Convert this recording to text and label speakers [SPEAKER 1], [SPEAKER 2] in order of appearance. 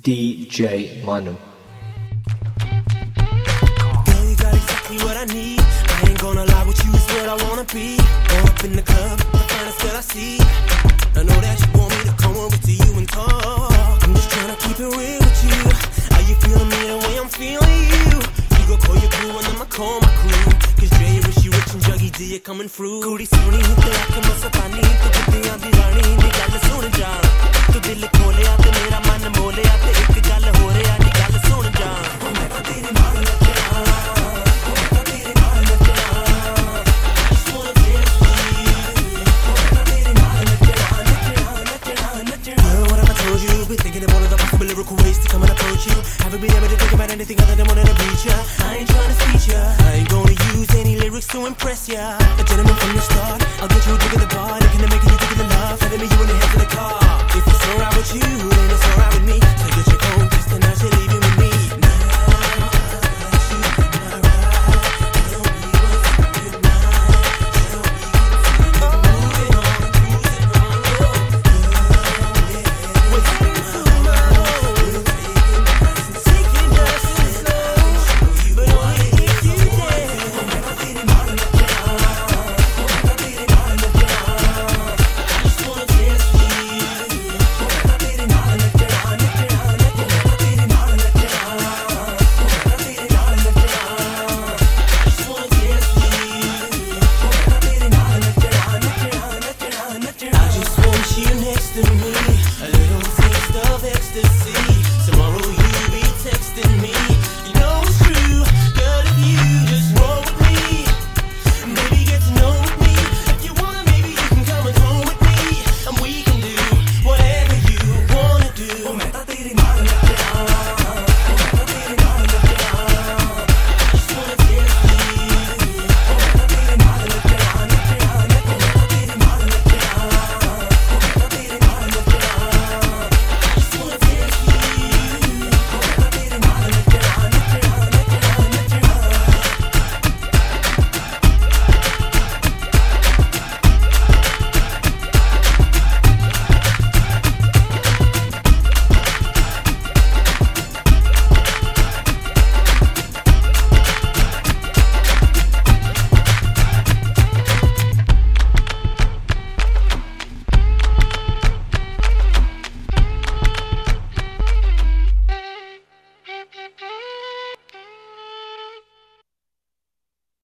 [SPEAKER 1] DJ Manu.
[SPEAKER 2] Girl, you got exactly what I need. I ain't gonna lie, with you is where I wanna be. Up in the club, the finest girl I see. I know that you want me to come over to you and talk. I'm just trying to keep it real with you. How you feeling me the way I'm feeling you? You go call your crew and I'ma call my crew. Cause Jay, wish you rich and juggy, D, you coming through. Goody Sony, te aake mas pani, te guddiyan di rani, di gall sun ja. Tu dil khole aate mera man mole aate ek gall ho reha, di gall sun ja. Main to tere naal nachna, main to tere naal nachna. Just wanna dance with you. Main to tere naal nachna. Girl, what have I told you? Been thinking of all of the possible lyrical ways to come and approach you. Haven't been able to think about anything other than wanting to reach ya. I ain't trying to speech ya. I ain't gonna use any lyrics to impress ya. A gentleman from the start. I'll get you a drink in the bar, looking to make you drink in the love. Telling me you in the head of the car. If it's alright with you, then it's alright with me. So